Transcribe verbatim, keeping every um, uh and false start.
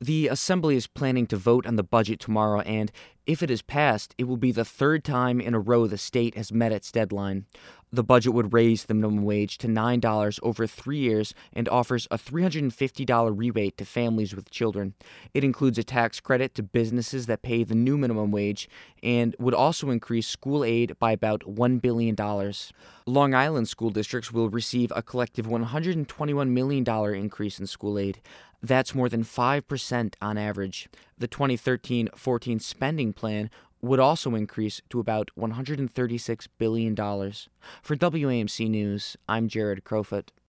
The Assembly is planning to vote on the budget tomorrow, and if it is passed, it will be the third time in a row the state has met its deadline. The budget would raise the minimum wage to nine dollars over three years and offers a three hundred fifty dollars rebate to families with children. It includes a tax credit to businesses that pay the new minimum wage and would also increase school aid by about one billion dollars. Long Island school districts will receive a collective one hundred twenty-one million dollars increase in school aid. That's more than five percent on average. The twenty thirteen fourteen spending plan would also increase to about one hundred thirty-six billion dollars. For W A M C News, I'm Jared Crowfoot.